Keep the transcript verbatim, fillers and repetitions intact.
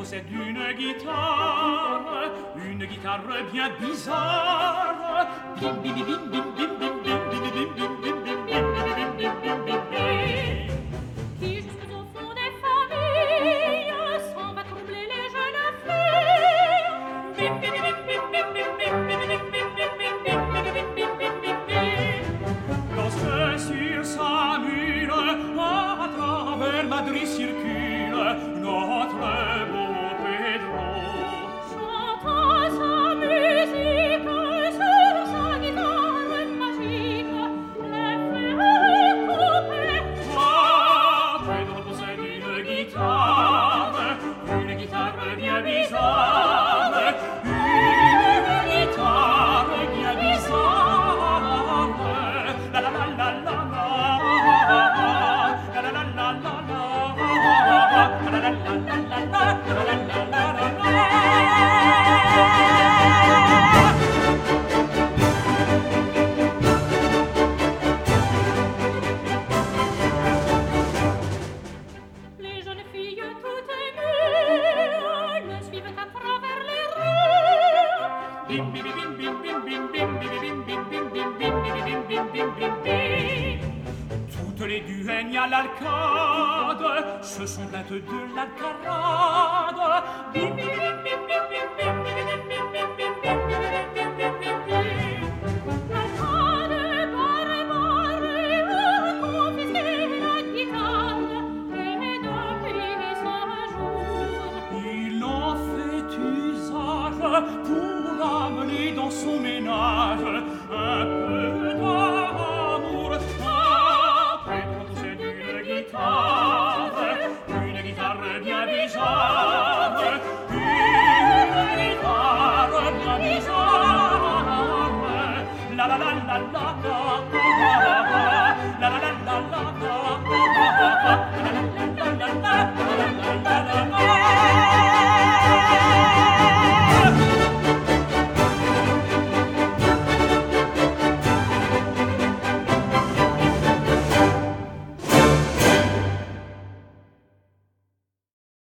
possède une guitare, une guitare bien bizarre. Bim, bim, bim, bim, bim, bim, bim, bim, bim, bim, bim, bim, bim, bim, bim, bim, bim, bim, bim. Qui jusqu'au fond des familles s'en va troubler les jeunes filles. Bim, bim, bim, bim, bim, bim, bim, bim, bim, bim, bim, bim, bim, bim, bim, bim, bim, bim. Lorsque sur sa mule, à travers Madrid circule notre beau Pedro. Chantant sa musique sur sa guitare magique, les fleurs coupées. Ah, Pedro possède une guitare, une guitare bien bizarre, une guitare bien bizarre. La la la la la la, la la la la la la, la la la la la la, la la la la la. Les jeunes filles toutes émues le suivent à travers les rues. Bim bim bim bim bim bim bim bim bim bim bim bim bim bim bim bim bim bim. Toutes les duègnes à l'alcade se sont plaintes de l'alcarade. Bim bim bim bim bim bim